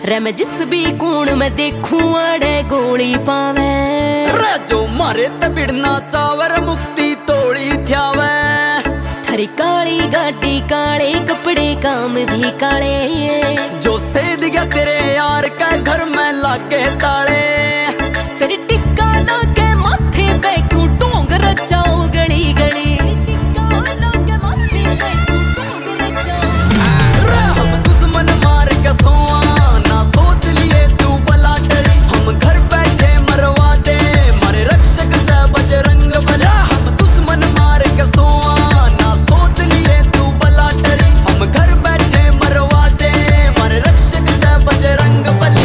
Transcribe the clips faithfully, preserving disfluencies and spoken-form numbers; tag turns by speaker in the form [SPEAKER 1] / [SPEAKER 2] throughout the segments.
[SPEAKER 1] रे मैं जिस भी कूण में देखूं अड़े गोली पावे
[SPEAKER 2] रे जो मारे ते बिड़ना चावर मुक्ति तोड़ी थ्यावे
[SPEAKER 1] थारी काली गाड़ी काले कपड़े काम भी काले
[SPEAKER 2] जो सेद गया तेरे यार का घर में लागे ताले
[SPEAKER 1] फिर टिक्का लागे माथे पे क्यों टोंग रचाओ गली गली टिक्का लागे माथे पे क्यों टोंग रचाओ
[SPEAKER 2] रे हम दुश्मन मार के सोआ ना सोच लिए तू बला टली हम घर बैठे मरवा दे मारे रक्षक से बजरंग बली हम दुश्मन मार के सोआ ना सोच लिए तू बला टली हम घर बैठे मरवा दे मारे रक्षक से बजरंग बली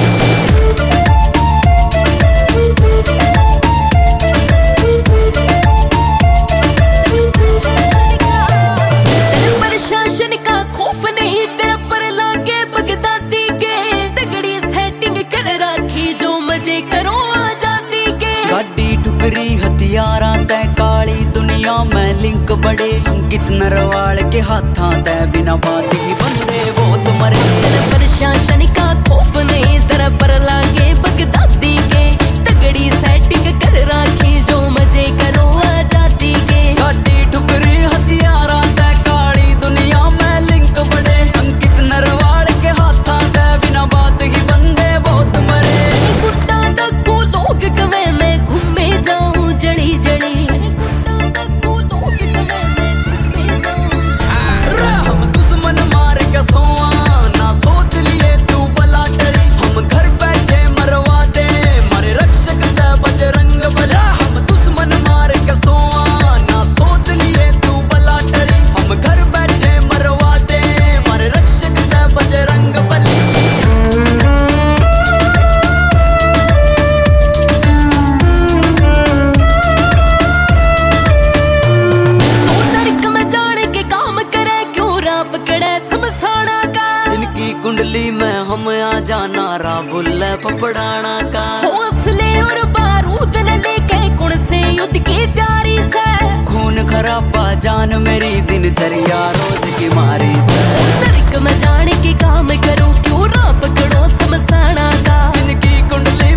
[SPEAKER 1] प्रशासन का खौफ नहीं तेरा पर लागे बगदादी के तगड़ी सेटिंग कर रखी जो मजे करो आजादी के
[SPEAKER 2] गाड़ी टुकरी हथियारा तय काली दुनिया में लिंक बड़े अंकित नरवाल के हाथा तय बिना बात ही बंदे बहुत मरे
[SPEAKER 1] प्रशासन का खौफ नहीं तेरा पर लागे बगदादी के तगड़ी सेटिंग कर रखी जो मजे करो आजादी के
[SPEAKER 2] गाड़ी टुकरी हथियारा तय काली दुनिया में लिंक बड़े अंकित नरवाल के हाथा तय बिना बात ही बंदे बहुत मरे
[SPEAKER 1] गुड्डा डक्कू लोग गवे मैं घूमे जाऊं जड़ी जड़ी गुड्डा डक्कू लोग गवे मैं घूमे जाऊं
[SPEAKER 2] रे हम दुश्मन मार के सोआ ना सोच लिए तू बला टली हम घर बैठे मरवा दे मारे रक्षक से बजरंग बली हम दुश्मन मार के सोआ ना सोच लिए तू बला टली हम घर बैठे मरवा दे मारे रक्षक से बजरंग बली
[SPEAKER 1] तू नरक में जाने के काम करे क्यों राप कड़े समसाना का
[SPEAKER 2] जिनकी कुंडली में हम आ जाना रा बुल्ले पपड़ाना का
[SPEAKER 1] हौसले और बारूद न लेके कौन से युद्ध की तैयारी से
[SPEAKER 2] खून खराबा जान मेरी दिनचर्या रोज की मारी से
[SPEAKER 1] नरक में जाने के काम करो क्यों राप कड़ो समसाना का
[SPEAKER 2] जिनकी कुंडली